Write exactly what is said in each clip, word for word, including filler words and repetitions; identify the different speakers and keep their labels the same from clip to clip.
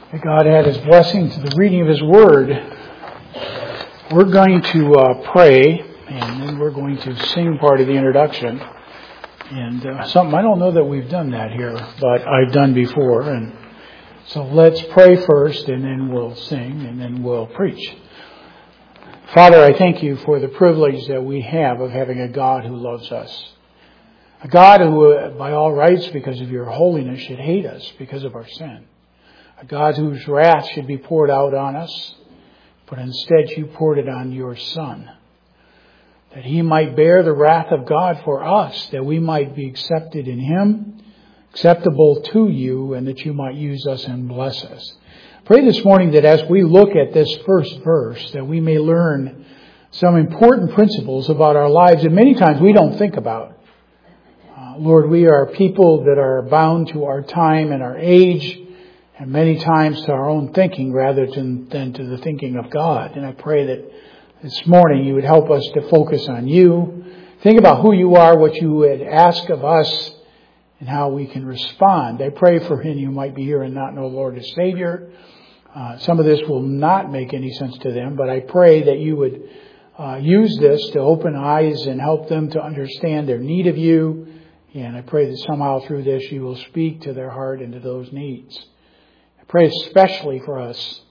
Speaker 1: May God add His blessing to the reading of His Word. We're going to uh, pray, and then we're going to sing part of the introduction. And uh, something, I don't know that we've done that here, but I've done before. And so let's pray first, and then we'll sing, and then we'll preach. Father, I thank you for the privilege that we have of having a God who loves us. A God who, by all rights, because of your holiness, should hate us because of our sin. A God whose wrath should be poured out on us, but instead you poured it on your Son, that He might bear the wrath of God for us, that we might be accepted in Him, acceptable to you, and that you might use us and bless us. Pray this morning that as we look at this first verse, that we may learn some important principles about our lives that many times we don't think about. Uh, Lord, we are people that are bound to our time and our age, and many times to our own thinking rather than, than to the thinking of God. And I pray that this morning you would help us to focus on you. Think about who you are, what you would ask of us, and how we can respond. I pray for any who might be here and not know Lord as Savior. Uh, some of this will not make any sense to them, but I pray that you would uh, use this to open eyes and help them to understand their need of you. And I pray that somehow through this you will speak to their heart and to those needs. Pray especially for us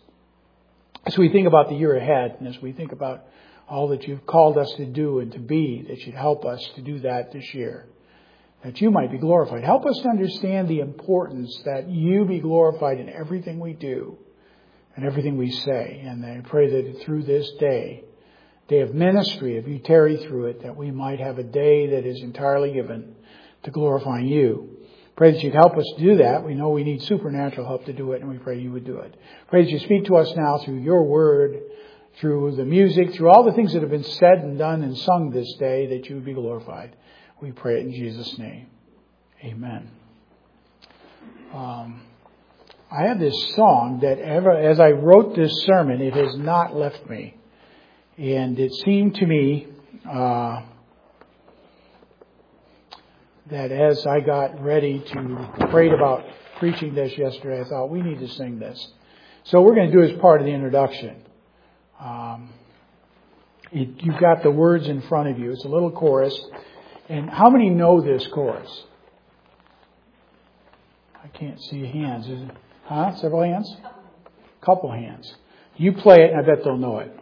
Speaker 1: as we think about the year ahead and as we think about all that you've called us to do and to be, that you'd help us to do that this year, that you might be glorified. Help us to understand the importance that you be glorified in everything we do and everything we say. And I pray that through this day, day of ministry, if you tarry through it, that we might have a day that is entirely given to glorifying you. Pray that you'd help us to do that. We know we need supernatural help to do it, and we pray you would do it. Pray that you speak to us now through your word, through the music, through all the things that have been said and done and sung this day, that you would be glorified. We pray it in Jesus' name. Amen. Um, I have this song that ever, as I wrote this sermon, it has not left me. And it seemed to me Uh, that as I got ready to pray about preaching this yesterday, I thought we need to sing this. So we're going to do as part of the introduction. Um, it, you've got the words in front of you. It's a little chorus. And how many know this chorus? I can't see hands. Is it, huh? Several hands? Couple hands. You play it and I bet they'll know it.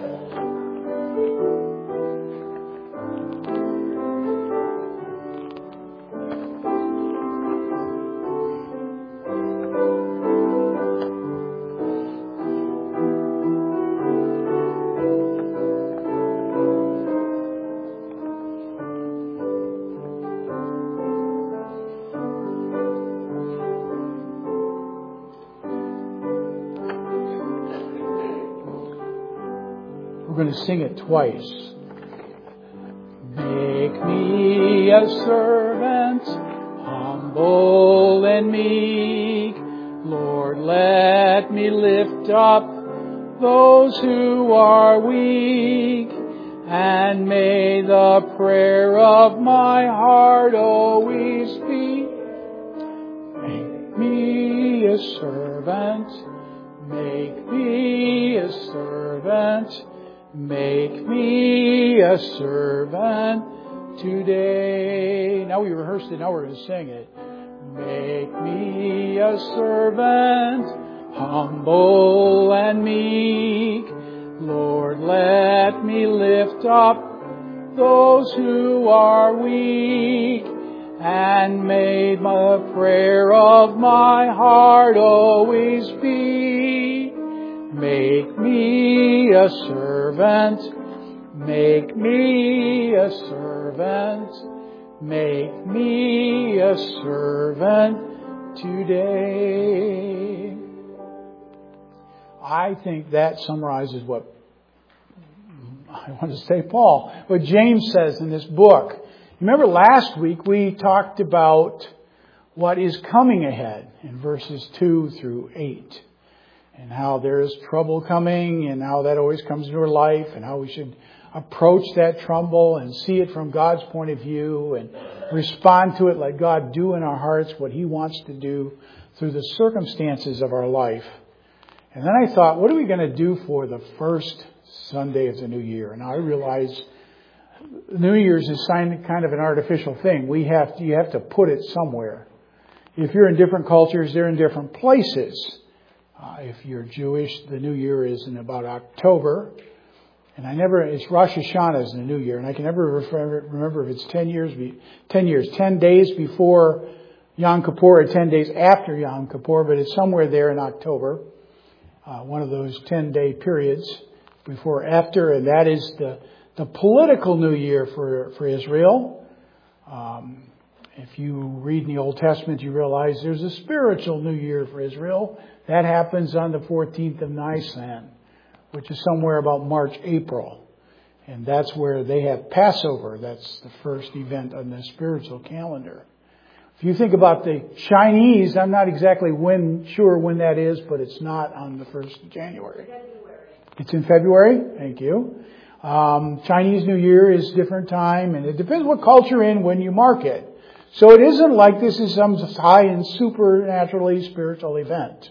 Speaker 1: We're going to sing it twice. Make me a servant, humble and meek. Lord, let me lift up those who are weak. And may the prayer of my heart always be, make me a servant, make me a servant. Make me a servant today. Now we rehearsed it, now we're going to sing it. Make me a servant, humble and meek. Lord, let me lift up those who are weak. And may the prayer of my heart always be, make me a servant, make me a servant, make me a servant today. I think that summarizes what, I want to say Paul, what James says in this book. Remember last week we talked about what is coming ahead in verses two through eight. And how there is trouble coming, and how that always comes into our life, and how we should approach that trouble and see it from God's point of view and respond to it, let God do in our hearts what He wants to do through the circumstances of our life. And then I thought, what are we going to do for the first Sunday of the new year? And I realized New Year's is kind of an artificial thing. We have to, you have to put it somewhere. If you're in different cultures, they're in different places. Uh, if you're Jewish, the New Year is in about October. And I never, it's Rosh Hashanah is the New Year. And I can never remember if it's ten years, ten years, ten days before Yom Kippur or ten days after Yom Kippur, but it's somewhere there in October. Uh, one of those ten-day periods before or after, and that is the the political New Year for, for Israel. Um, if you read in the Old Testament, you realize there's a spiritual New Year for Israel. That happens on the fourteenth of Nisan, which is somewhere about March, April. And that's where they have Passover. That's the first event on the spiritual calendar. If you think about the Chinese, I'm not exactly when, sure when that is, but it's not on the first of January.
Speaker 2: February.
Speaker 1: It's in February? Thank you. Um, Chinese New Year is different time, and it depends what culture you're in when you mark it. So it isn't like this is some high and supernaturally spiritual event.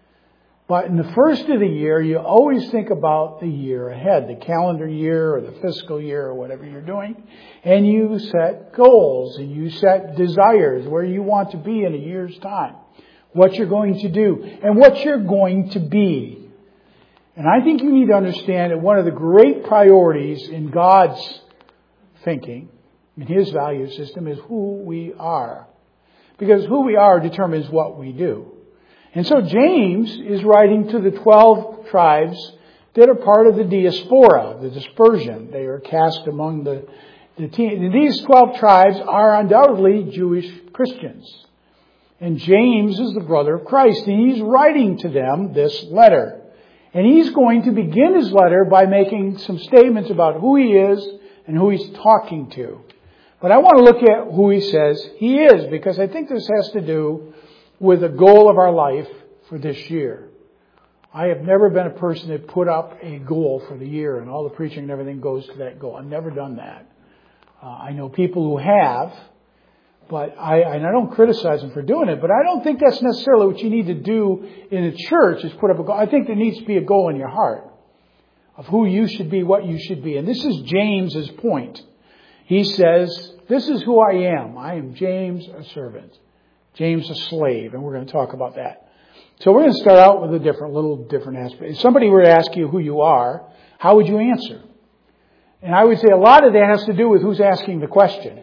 Speaker 1: But in the first of the year, you always think about the year ahead, the calendar year or the fiscal year or whatever you're doing. And you set goals and you set desires where you want to be in a year's time. What you're going to do and what you're going to be. And I think you need to understand that one of the great priorities in God's thinking, in His value system, is who we are. Because who we are determines what we do. And so James is writing to the twelve tribes that are part of the diaspora, the dispersion. They are cast among the, the team. And these twelve tribes are undoubtedly Jewish Christians. And James is the brother of Christ. And he's writing to them this letter. And he's going to begin his letter by making some statements about who he is and who he's talking to. But I want to look at who he says he is, because I think this has to do with the goal of our life for this year. I have never been a person that put up a goal for the year and all the preaching and everything goes to that goal. I've never done that. Uh, I know people who have, but I, and I don't criticize them for doing it, but I don't think that's necessarily what you need to do in a church, is put up a goal. I think there needs to be a goal in your heart of who you should be, what you should be. And this is James's point. He says, this is who I am. I am James, a servant. James, a slave, and we're going to talk about that. So we're going to start out with a different, little different aspect. If somebody were to ask you who you are, how would you answer? And I would say a lot of that has to do with who's asking the question.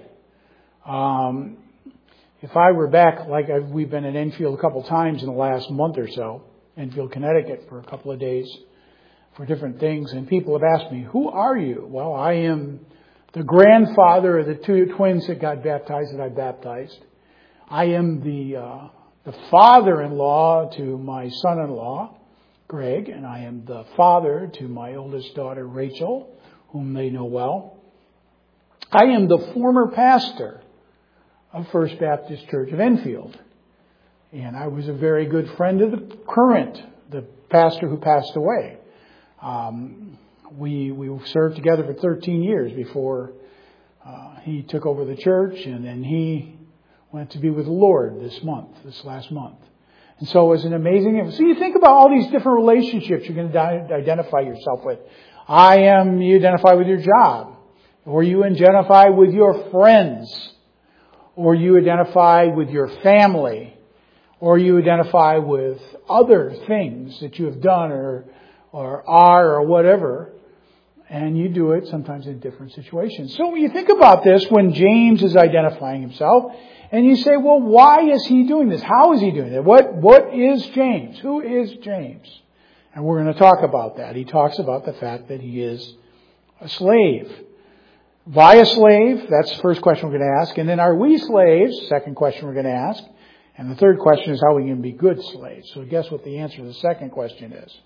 Speaker 1: Um, if I were back, like I've, we've been in Enfield a couple times in the last month or so, Enfield, Connecticut, for a couple of days for different things, and people have asked me, who are you? Well, I am the grandfather of the two twins that got baptized that I baptized. I am the uh, the father-in-law to my son-in-law, Greg, and I am the father to my oldest daughter, Rachel, whom they know well. I am the former pastor of First Baptist Church of Enfield, and I was a very good friend of the current, the pastor who passed away. Um, we we served together for thirteen years before uh, he took over the church, and then he went to be with the Lord this month, this last month. And so it was an amazing... So you think about all these different relationships you're going to identify yourself with. I am, you identify with your job. Or you identify with your friends. Or you identify with your family. Or you identify with other things that you have done or, or are or whatever. And you do it sometimes in different situations. So when you think about this, when James is identifying himself, and you say, well, why is he doing this? How is he doing it? What, what is James? Who is James? And we're going to talk about that. He talks about the fact that he is a slave. Why a slave? That's the first question we're going to ask. And then are we slaves? Second question we're going to ask. And the third question is how we can be good slaves. So guess what the answer to the second question is.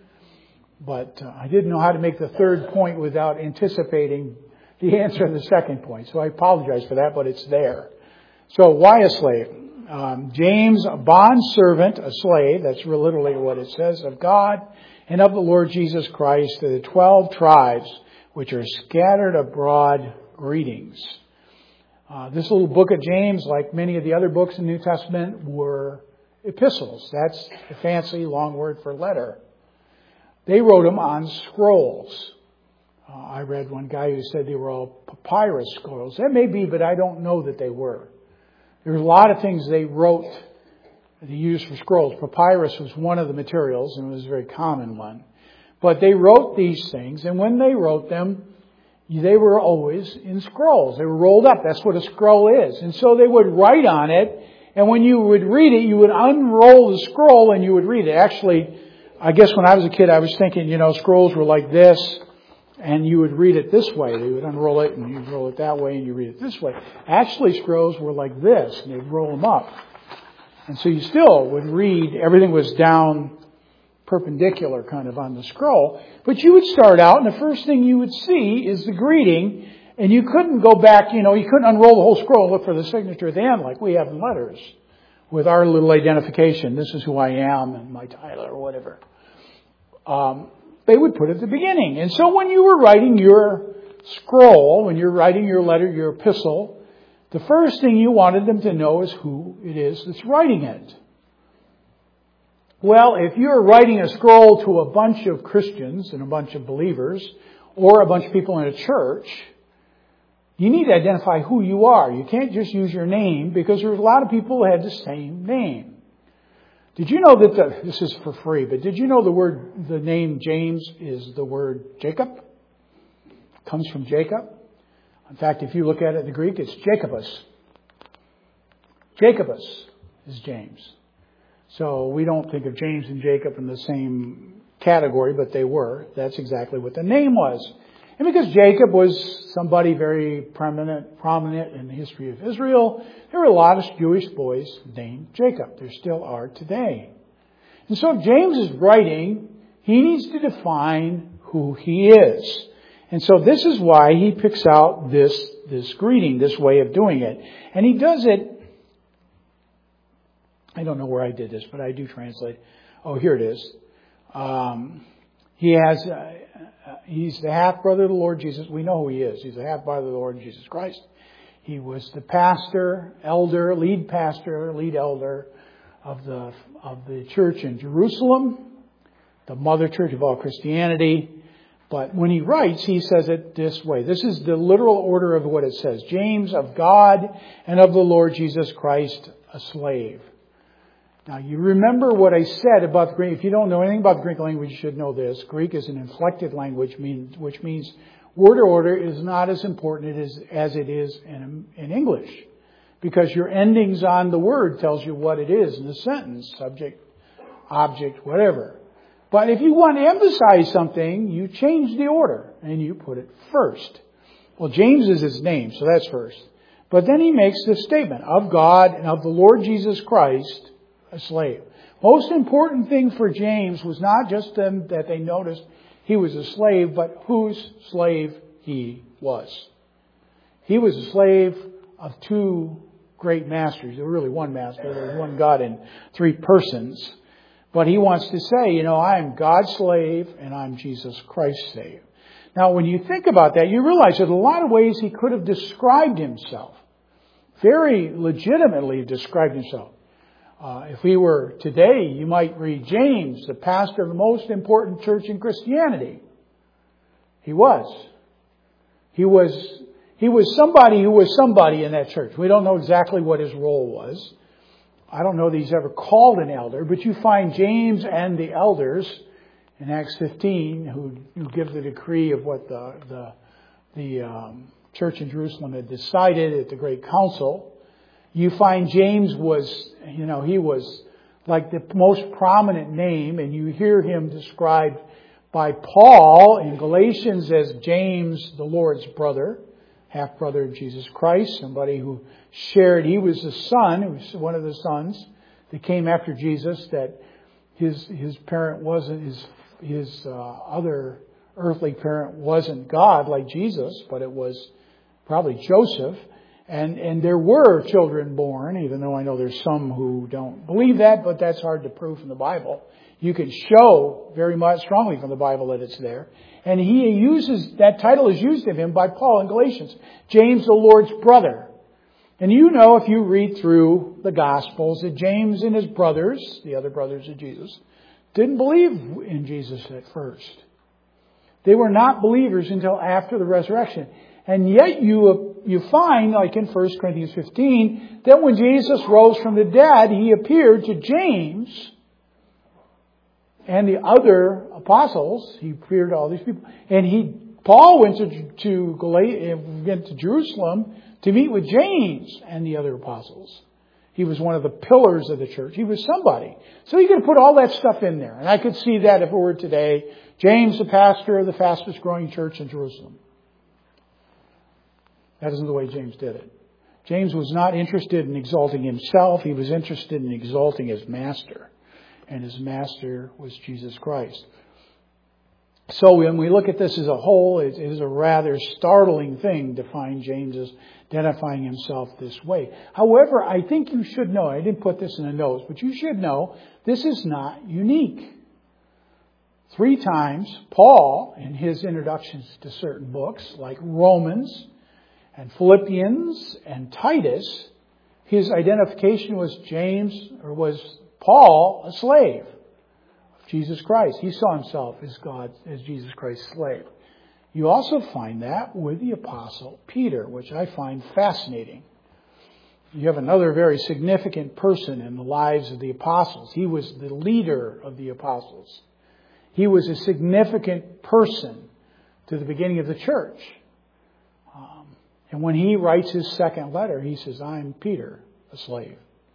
Speaker 1: But uh, I didn't know how to make the third point without anticipating the answer to the second point. So I apologize for that, but it's there. So why a slave? Um, James, a bondservant, a slave, that's literally what it says, of God and of the Lord Jesus Christ, to the twelve tribes which are scattered abroad, greetings. Uh, this little book of James, like many of the other books in the New Testament, were epistles. That's a fancy long word for letter. They wrote them on scrolls. Uh, I read one guy who said they were all papyrus scrolls. That may be, but I don't know that they were. There were a lot of things they wrote, they used for scrolls. Papyrus was one of the materials, and it was a very common one. But they wrote these things, and when they wrote them, they were always in scrolls. They were rolled up. That's what a scroll is. And so they would write on it, and when you would read it, you would unroll the scroll and you would read it. Actually, I guess when I was a kid, I was thinking, you know, scrolls were like this, and you would read it this way. They would unroll it, and you'd roll it that way, and you read it this way. Actually, scrolls were like this, and they'd roll them up. And so you still would read, everything was down perpendicular kind of on the scroll. But you would start out, and the first thing you would see is the greeting, and you couldn't go back, you know, you couldn't unroll the whole scroll and look for the signature at the end like we have in letters with our little identification. This is who I am and my title or whatever. Um, they would put it at the beginning. And so when you were writing your scroll, when you're writing your letter, your epistle, the first thing you wanted them to know is who it is that's writing it. Well, if you're writing a scroll to a bunch of Christians and a bunch of believers, or a bunch of people in a church, you need to identify who you are. You can't just use your name, because there's a lot of people who had the same name. Did you know that the, this is for free, but did you know the word, the name James is the word Jacob? It comes from Jacob. In fact, if you look at it in the Greek, it's Jacobus. Jacobus is James. So we don't think of James and Jacob in the same category, but they were. That's exactly what the name was. And because Jacob was somebody very prominent, prominent in the history of Israel, there were a lot of Jewish boys named Jacob. There still are today. And so if James is writing, he needs to define who he is. And so this is why he picks out this, this greeting, this way of doing it. And he does it, I don't know where I did this, but I do translate. Oh, here it is. Um, he has, uh, he's the half-brother of the Lord Jesus. We know who he is. He's the half-brother of the Lord Jesus Christ. He was the pastor, elder, lead pastor, lead elder of the, of the church in Jerusalem, the mother church of all Christianity. But when he writes, he says it this way. This is the literal order of what it says. James, of God and of the Lord Jesus Christ, a slave. Now, you remember what I said about the Greek. If you don't know anything about the Greek language, you should know this. Greek is an inflected language, which means word order is not as important as it is in, in English. Because your endings on the word tells you what it is in the sentence, subject, object, whatever. But if you want to emphasize something, you change the order and you put it first. Well, James is his name, so that's first. But then he makes this statement, of God and of the Lord Jesus Christ, a slave. Most important thing for James was not just them that they noticed he was a slave, but whose slave he was. He was a slave of two great masters. There was really one master. There was one God in three persons. But he wants to say, you know, I am God's slave and I'm Jesus Christ's slave. Now, when you think about that, you realize that a lot of ways he could have described himself. Very legitimately described himself. Uh, if we were today, you might read James, the pastor of the most important church in Christianity. He was. He was, he was somebody who was somebody in that church. We don't know exactly what his role was. I don't know that he's ever called an elder, but you find James and the elders in Acts fifteen who, who give the decree of what the, the, the um, church in Jerusalem had decided at the Great Council. You find James was, you know, he was like the most prominent name, and you hear him described by Paul in Galatians as James, the Lord's brother, half-brother of Jesus Christ, somebody who shared, he was the son, he was one of the sons that came after Jesus, that his his parent wasn't, his, his uh, other earthly parent wasn't God like Jesus, but it was probably Joseph. And and there were children born, even though I know there's some who don't believe that, but that's hard to prove from the Bible. You can show very much strongly from the Bible that it's there. And he uses, that title is used of him by Paul in Galatians. James, the Lord's brother. And you know, if you read through the Gospels, that James and his brothers, the other brothers of Jesus, didn't believe in Jesus at first. They were not believers until after the resurrection. And yet you, you find, like in First Corinthians fifteen, that when Jesus rose from the dead, He appeared to James and the other apostles. He appeared to all these people. And he, Paul went to, to, Gal- went to Jerusalem to meet with James and the other apostles. He was one of the pillars of the church. He was somebody. So you could put all that stuff in there. And I could see that if it were today. James, the pastor of the fastest growing church in Jerusalem. That isn't the way James did it. James was not interested in exalting himself. He was interested in exalting his master. And his master was Jesus Christ. So when we look at this as a whole, it is a rather startling thing to find James as identifying himself this way. However, I think you should know, I didn't put this in the notes, but you should know this is not unique. Three times, Paul, in his introductions to certain books, like Romans and Philippians and Titus, his identification was James, or was Paul, a slave of Jesus Christ. He saw himself as God, as Jesus Christ's slave. You also find that with the Apostle Peter, which I find fascinating. You have another very significant person in the lives of the apostles. He was the leader of the apostles. He was a significant person to the beginning of the church. Um, and when he writes his second letter, he says, I'm Peter, a slave.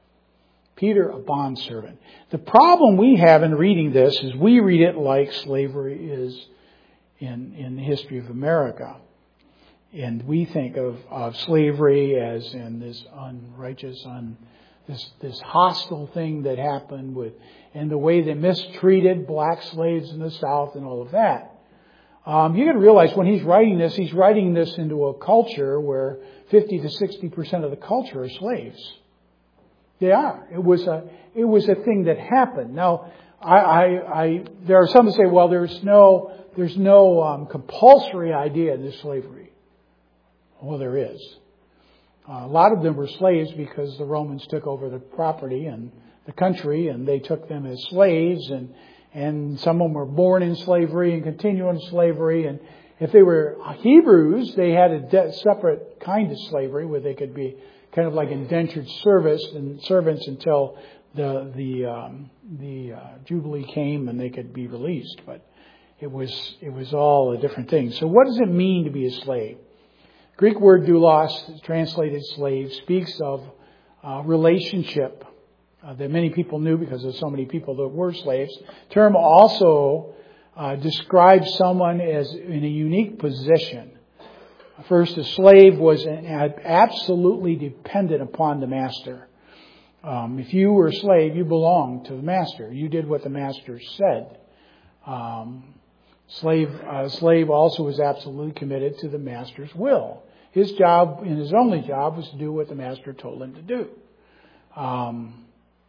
Speaker 1: Peter, a bondservant. The problem we have in reading this is we read it like slavery is in, in the history of America. And we think of, of slavery as in this unrighteous, un, this, this hostile thing that happened with, and the way they mistreated black slaves in the South and all of that. Um, you got to realize when he's writing this, he's writing this into a culture where fifty to sixty percent of the culture are slaves. They are. It was a, it was a thing that happened. Now, I, I, I there are some that say, well, there's no, there's no um, compulsory idea in this slavery. Well, there is. Uh, a lot of them were slaves because the Romans took over the property and the country, and they took them as slaves, and and some of them were born in slavery and continue in slavery. And if they were Hebrews, they had a de- separate kind of slavery where they could be kind of like indentured service and servants until the the um, the uh, Jubilee came and they could be released. But it was it was all a different thing. So what does it mean to be a slave? Greek word doulos, translated slave, speaks of uh, relationship uh, that many people knew because there's so many people that were slaves. The term also uh, describes someone as in a unique position. First, a slave was an, absolutely dependent upon the master. Um, if you were a slave, you belonged to the master. You did what the master said. Um, Slave, uh, slave also was absolutely committed to the master's will. His job, and his only job, was to do what the master told him to do. Um,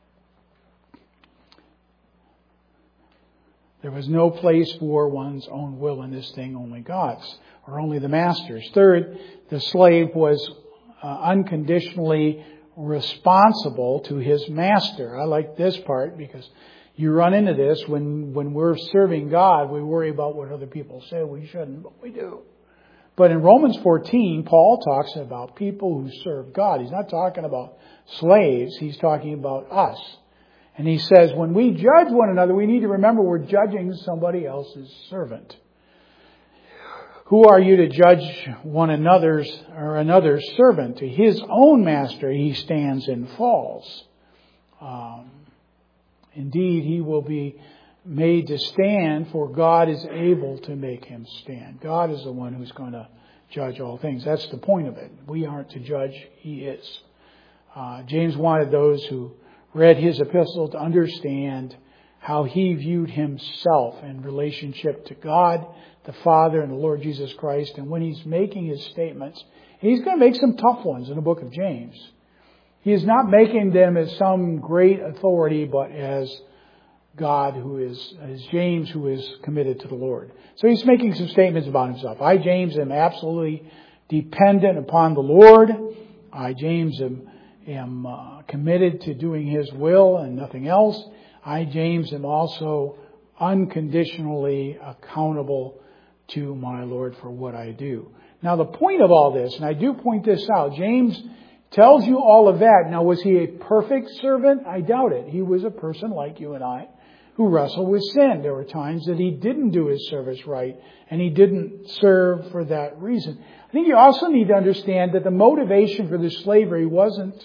Speaker 1: there was no place for one's own will in this thing, only God's, or only the master's. Third, the slave was uh, unconditionally responsible to his master. I like this part because you run into this when, when we're serving God, we worry about what other people say. We shouldn't, but we do. But in Romans fourteen, Paul talks about people who serve God. He's not talking about slaves. He's talking about us. And he says, when we judge one another, we need to remember we're judging somebody else's servant. Who are you to judge one another's or another's servant? To his own master he stands and falls. Um, Indeed, he will be made to stand, for God is able to make him stand. God is the one who's going to judge all things. That's the point of it. We aren't to judge. He is. Uh, James wanted those who read his epistle to understand how he viewed himself in relationship to God, the Father, and the Lord Jesus Christ. And when he's making his statements, he's going to make some tough ones in the book of James. He is not making them as some great authority, but as God who is, as James who is committed to the Lord. So he's making some statements about himself. I, James, am absolutely dependent upon the Lord. I, James, am, am uh, committed to doing His will and nothing else. I, James, am also unconditionally accountable to my Lord for what I do. Now, the point of all this, and I do point this out, James tells you all of that. Now, was he a perfect servant? I doubt it. He was a person like you and I who wrestled with sin. There were times that he didn't do his service right, and he didn't serve for that reason. I think you also need to understand that the motivation for this slavery wasn't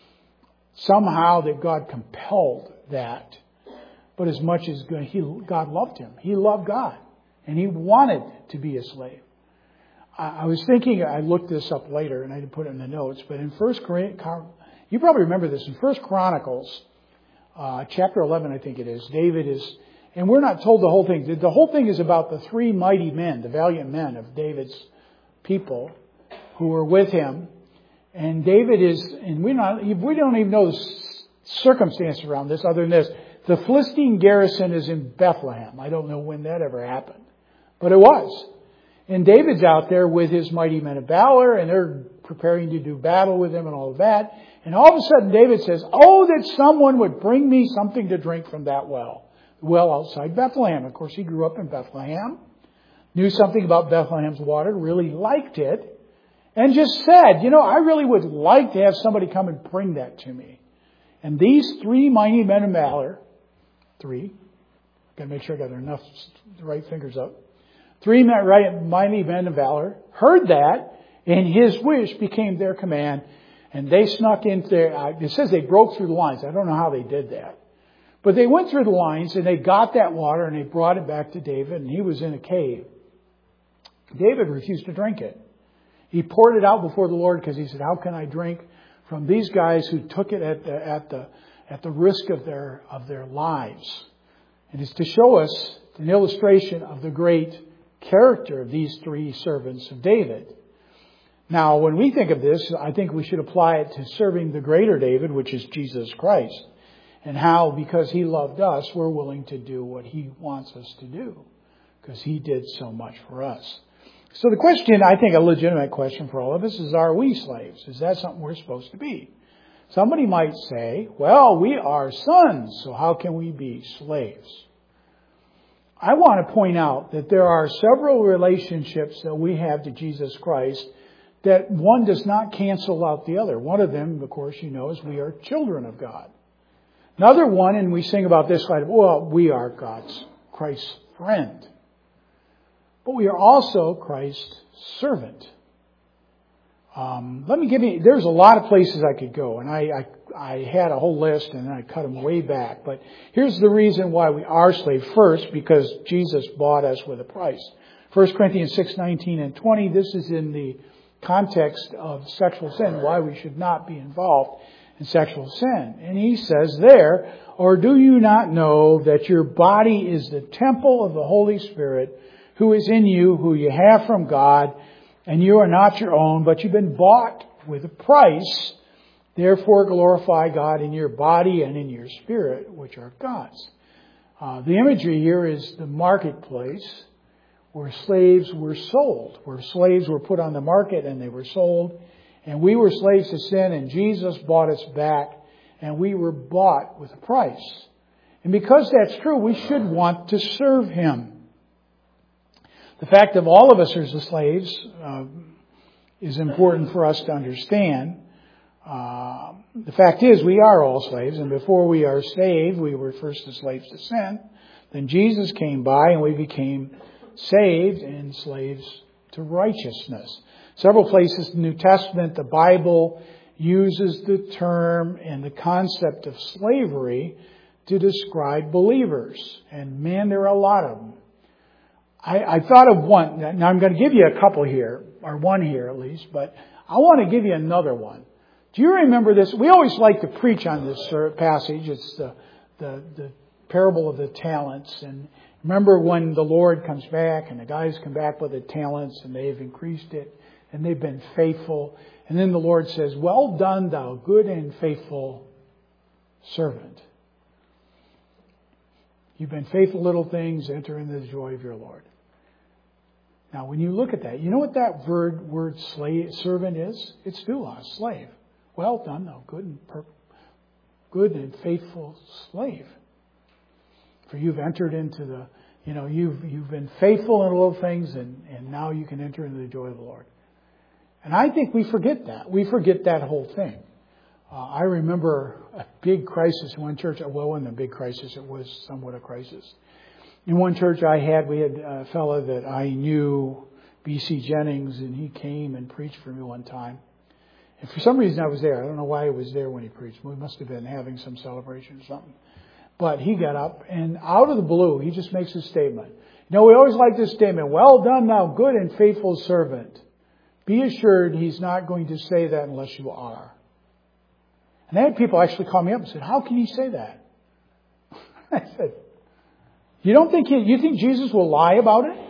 Speaker 1: somehow that God compelled that, but as much as God, he, God loved him. He loved God, and he wanted to be a slave. I, I was thinking, I looked this up later, and I didn't put it in the notes, but in First Chronicles, you probably remember this, in First Chronicles, Uh, chapter eleven, I think it is. David is, and we're not told the whole thing. The whole thing is about the three mighty men, the valiant men of David's people who were with him. And David is, and we not, we don't even know the circumstance around this other than this. The Philistine garrison is in Bethlehem. I don't know when that ever happened, but it was. And David's out there with his mighty men of valor, and they're preparing to do battle with him and all of that. And all of a sudden David says, oh, that someone would bring me something to drink from that well. The well outside Bethlehem. Of course, he grew up in Bethlehem, knew something about Bethlehem's water, really liked it, and just said, you know, I really would like to have somebody come and bring that to me. And these three mighty men of valor, three, got to make sure I got enough right fingers up, three mighty men of valor heard that, and his wish became their command. And they snuck into there. It says they broke through the lines. I don't know how they did that. But they went through the lines and they got that water and they brought it back to David, and he was in a cave. David refused to drink it. He poured it out before the Lord because he said, how can I drink from these guys who took it at the, at the, at the risk of their, of their lives? And it's to show us an illustration of the great character of these three servants of David. Now, when we think of this, I think we should apply it to serving the greater David, which is Jesus Christ, and how, because he loved us, we're willing to do what he wants us to do, because he did so much for us. So the question, I think a legitimate question for all of us, is, are we slaves? Is that something we're supposed to be? Somebody might say, well, we are sons, so how can we be slaves? I want to point out that there are several relationships that we have to Jesus Christ that one does not cancel out the other. One of them, of course, you know, is we are children of God. Another one, and we sing about this, like, well, we are God's, Christ's friend. But we are also Christ's servant. Um, let me give you, there's a lot of places I could go, and I, I, I had a whole list, and then I cut them way back. But here's the reason why we are slaves. First, because Jesus bought us with a price. First Corinthians six, nineteen and twenty, this is in the context of sexual sin, why we should not be involved in sexual sin. And he says there, or do you not know that your body is the temple of the Holy Spirit who is in you, who you have from God, and you are not your own, but you've been bought with a price. Therefore glorify God in your body and in your spirit, which are God's. Uh, the imagery here is the marketplace, where slaves were sold, where slaves were put on the market and they were sold. And we were slaves to sin, and Jesus bought us back, and we were bought with a price. And because that's true, we should want to serve Him. The fact that all of us are slaves uh, is important for us to understand. Uh, the fact is, we are all slaves, and before we are saved, we were first the slaves to sin. Then Jesus came by, and we became saved and slaves to righteousness. Several places in the New Testament, the Bible uses the term and the concept of slavery to describe believers. And man, there are a lot of them. I, I thought of one. Now I'm going to give you a couple here, or one here at least, but I want to give you another one. Do you remember this? We always like to preach on this passage. It's the, the, the parable of the talents. And remember when the Lord comes back and the guys come back with the talents and they've increased it and they've been faithful. And then the Lord says, well done, thou good and faithful servant. You've been faithful little things, enter into the joy of your Lord. Now, when you look at that, you know what that word, word slave, servant is? It's doulos, slave. well done, thou good and per- good and faithful slave. For you've entered into the, you know, you've you've been faithful in little things, and, and now you can enter into the joy of the Lord. And I think we forget that. We forget that whole thing. Uh, I remember a big crisis in one church. Well, it wasn't a big crisis. It was somewhat a crisis. In one church I had, we had a fellow that I knew, B C Jennings, and he came and preached for me one time. And for some reason I was there. I don't know why I was there when he preached. We must have been having some celebration or something. But he got up, and out of the blue, he just makes a statement. You know, we always like this statement, well done, thou good and faithful servant. Be assured he's not going to say that unless you are. And I had people actually call me up and said, how can he say that? I said, you don't think he, you think Jesus will lie about it?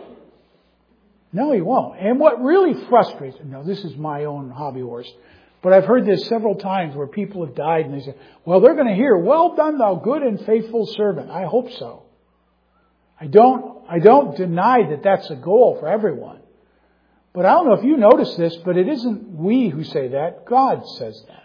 Speaker 1: No, he won't. And what really frustrates me, now this is my own hobby horse, but I've heard this several times where people have died and they say, well, they're going to hear, well done, thou good and faithful servant. I hope so. I don't, I don't deny that that's a goal for everyone. But I don't know if you notice this, but it isn't we who say that. God says that.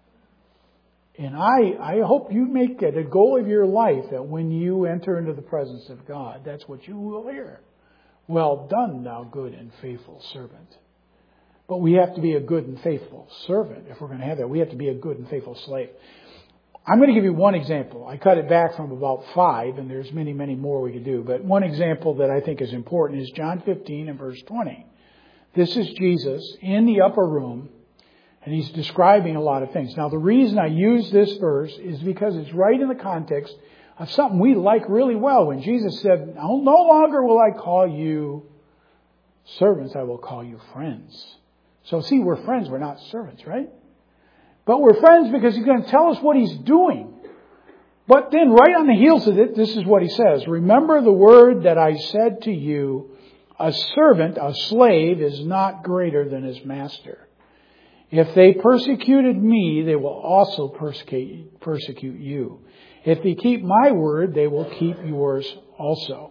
Speaker 1: And I, I hope you make it a goal of your life that when you enter into the presence of God, that's what you will hear. Well done, thou good and faithful servant. But we have to be a good and faithful servant if we're going to have that. We have to be a good and faithful slave. I'm going to give you one example. I cut it back from about five, and there's many, many more we could do. But one example that I think is important is John fifteen and verse twenty. This is Jesus in the upper room. And he's describing a lot of things. Now, the reason I use this verse is because it's right in the context of something we like really well. When Jesus said, no longer will I call you servants, I will call you friends. So see, we're friends, we're not servants, right? But we're friends because he's going to tell us what he's doing. But then right on the heels of it, this is what he says. Remember the word that I said to you, a servant, a slave, is not greater than his master. If they persecuted me, they will also persecute, persecute you. If they keep my word, they will keep yours also.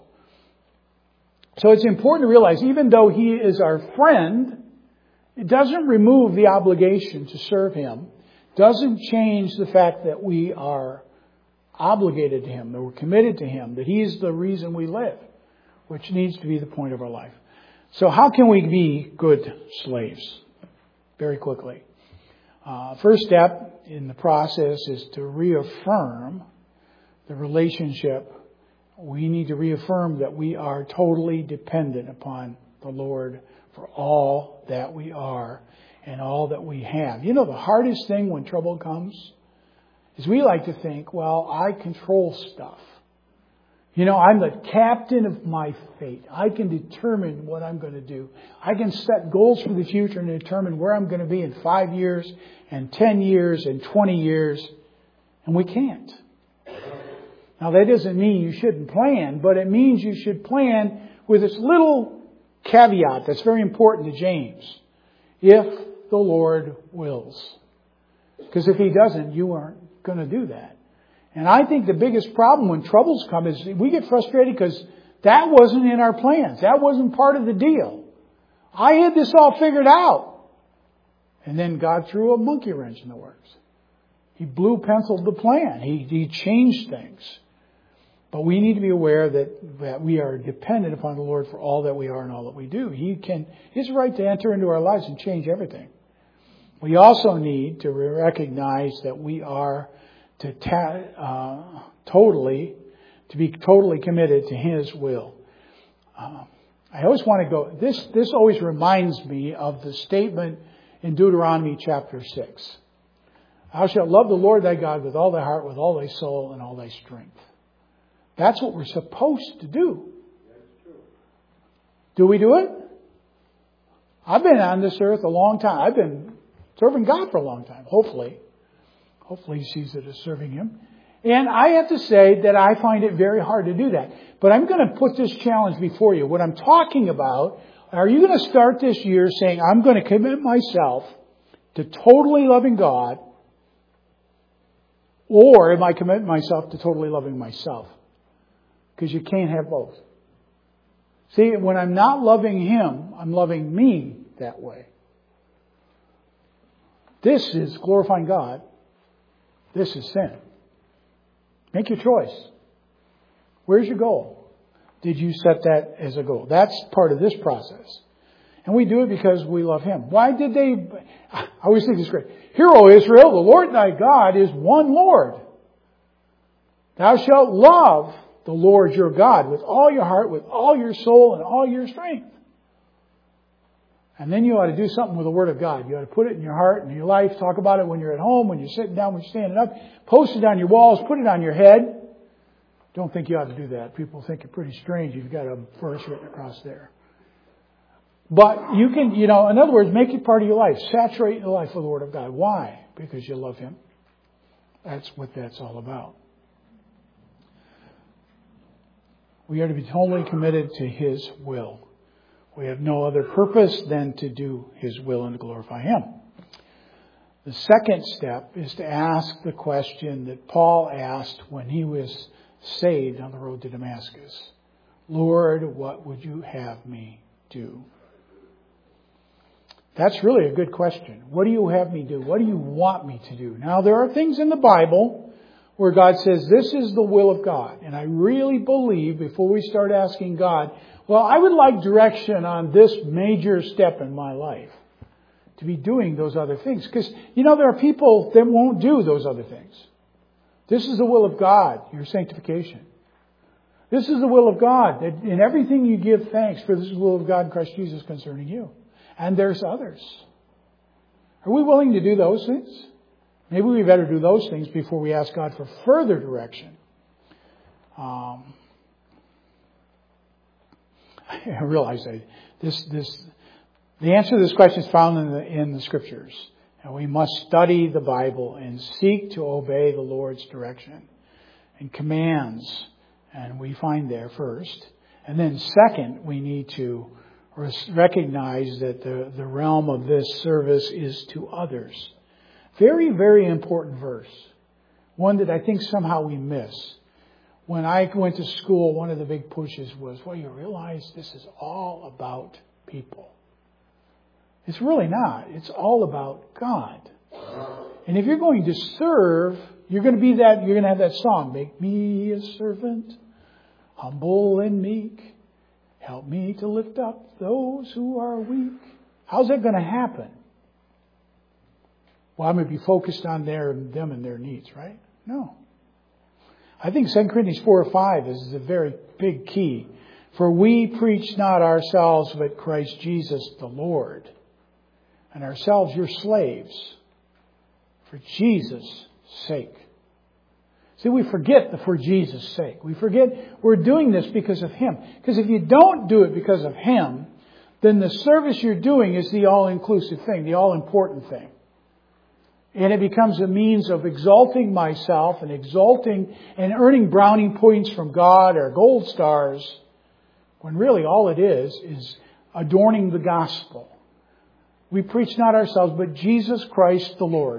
Speaker 1: So it's important to realize, even though he is our friend, it doesn't remove the obligation to serve him. Doesn't change the fact that we are obligated to him, that we're committed to him, that he's the reason we live, which needs to be the point of our life. So how can we be good slaves? Very quickly. Uh, first step in the process is to reaffirm the relationship. We need to reaffirm that we are totally dependent upon the Lord for all that we are and all that we have. You know, the hardest thing when trouble comes is we like to think, well, I control stuff. You know, I'm the captain of my fate. I can determine what I'm going to do. I can set goals for the future and determine where I'm going to be in five years and ten years and twenty years. And we can't. Now, that doesn't mean you shouldn't plan, but it means you should plan with this little caveat that's very important to James. If the Lord wills. Because if he doesn't, you aren't going to do that. And I think the biggest problem when troubles come is we get frustrated because that wasn't in our plans. That wasn't part of the deal. I had this all figured out. And then God threw a monkey wrench in the works. He blue penciled the plan. He, he changed things. But we need to be aware that, that we are dependent upon the Lord for all that we are and all that we do. He can, His right to enter into our lives and change everything. We also need to recognize that we are to ta- uh, totally, to be totally committed to His will. Uh, I always want to go, this, this always reminds me of the statement in Deuteronomy chapter six. Thou shalt love the Lord thy God with all thy heart, with all thy soul, and all thy strength. That's what we're supposed to do. Do we do it? I've been on this earth a long time. I've been serving God for a long time, hopefully. Hopefully he sees it as serving Him. And I have to say that I find it very hard to do that. But I'm going to put this challenge before you. What I'm talking about, are you going to start this year saying, I'm going to commit myself to totally loving God, or am I committing myself to totally loving myself? Because you can't have both. See, when I'm not loving Him, I'm loving me that way. this is glorifying God. This is sin. Make your choice. Where's your goal? Did you set that as a goal? That's part of this process. And we do it because we love Him. Why did they... I always think this is great. Hear, O Israel, the Lord thy God is one Lord. Thou shalt love the Lord your God with all your heart, with all your soul, and all your strength. And then you ought to do something with the Word of God. You ought to put it in your heart and your life. Talk about it when you're at home, when you're sitting down, when you're standing up. Post it on your walls. Put it on your head. Don't think you ought to do that. People think you're pretty strange. You've got a verse written across there. But you can, you know, in other words, make it part of your life. Saturate your life with the Word of God. Why? Because you love Him. That's what that's all about. We are to be totally committed to His will. We have no other purpose than to do His will and to glorify Him. The second step is to ask the question that Paul asked when he was saved on the road to Damascus. Lord, what would you have me do? That's really a good question. What do you have me do? What do you want me to do? Now, there are things in the Bible where God says, this is the will of God. And I really believe, before we start asking God, well, I would like direction on this major step in my life, to be doing those other things. Because, you know, there are people that won't do those other things. This is the will of God, your sanctification. This is the will of God, that in everything you give thanks, for this is the will of God in Christ Jesus concerning you. And there's others. Are we willing to do those things? Maybe we better do those things before we ask God for further direction. Um, I realize that this, this, the answer to this question is found in the, in the Scriptures. And we must study the Bible and seek to obey the Lord's direction and commands. And we find there first. And then second, we need to recognize that the, the realm of this service is to others. Very, very important verse. One that I think somehow we miss. When I went to school, one of the big pushes was, well, you realize this is all about people. It's really not. It's all about God. And if you're going to serve, you're going to be that, you're going to have that song, make me a servant, humble and meek. Help me to lift up those who are weak. How's that going to happen? Well, I'm going to be focused on their, them and their needs, right? No. I think Second Corinthians four or five is a very big key. For we preach not ourselves, but Christ Jesus the Lord. And ourselves your slaves. For Jesus' sake. See, we forget the for Jesus' sake. We forget we're doing this because of Him. Because if you don't do it because of Him, then the service you're doing is the all-inclusive thing, the all-important thing. And it becomes a means of exalting myself and exalting and earning brownie points from God or gold stars, when really all it is is adorning the gospel. We preach not ourselves, but Jesus Christ the Lord.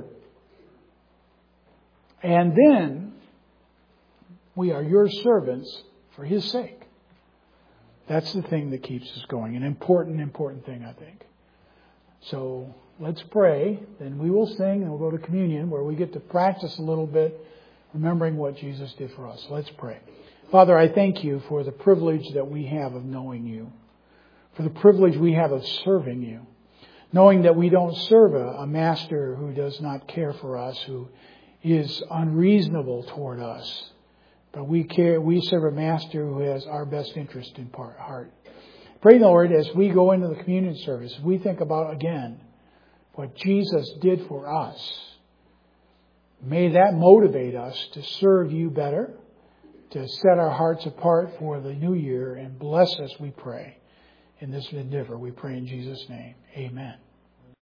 Speaker 1: And then we are your servants for His sake. That's the thing that keeps us going. An important, important thing, I think. So let's pray. Then we will sing and we'll go to communion where we get to practice a little bit, remembering what Jesus did for us. Let's pray. Father, I thank You for the privilege that we have of knowing You. For the privilege we have of serving You. Knowing that we don't serve a, a master who does not care for us, who is unreasonable toward us. But we care, we serve a master who has our best interest in part, heart. Pray, Lord, as we go into the communion service, we think about again what Jesus did for us. May that motivate us to serve You better, to set our hearts apart for the new year, and bless us, we pray, in this endeavor. We pray in Jesus' name. Amen.